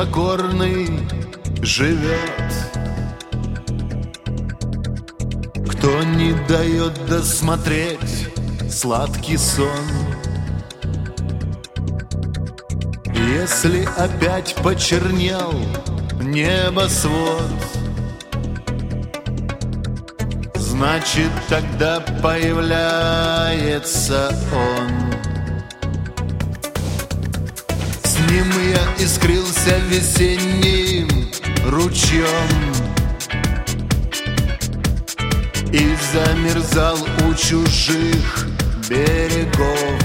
покорный живет, кто не дает досмотреть сладкий сон. Если опять почернел небосвод, значит, тогда появляется он. С ним я искрился весенним ручьем и замерзал у чужих берегов.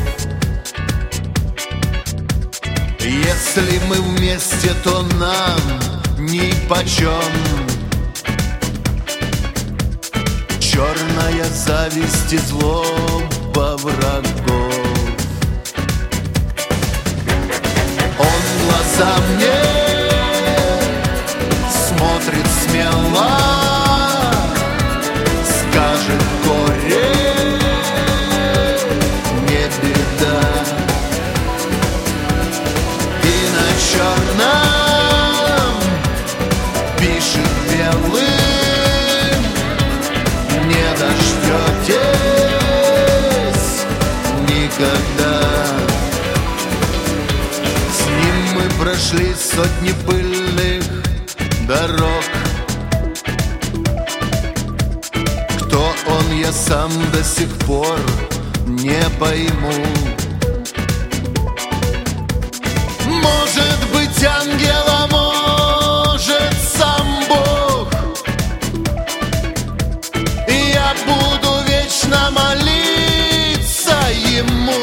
Если мы вместе, то нам нипочем черная зависть и злоба врагов. Он в глаза мне смотрит смело, скажет: горе не беда. И на черном пишет белым: не дождетесь никогда. С ним мы прошли сотни пыльных дорог. Кто он, я сам до сих пор не пойму. Может быть, ангел, а может, сам Бог. И я буду вечно молиться ему.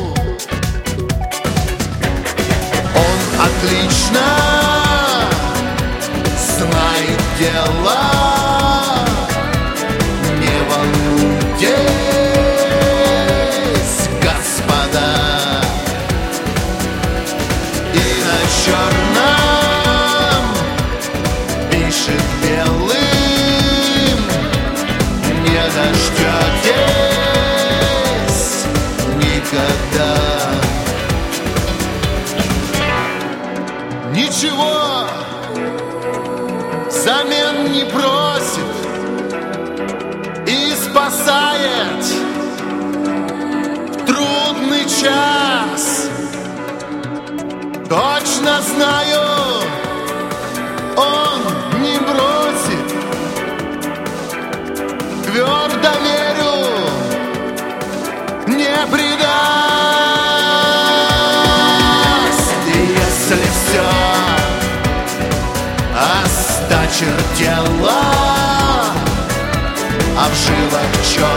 Он отлично знает дела. Не волнуйтесь, господа. И на черном пишет белым: не дождетесь никогда. Ничего взамен не просит и спасает в трудный час. Точно знаю, он не бросит, твердо верю, не предаст. И если все осточертело, а в жилах черт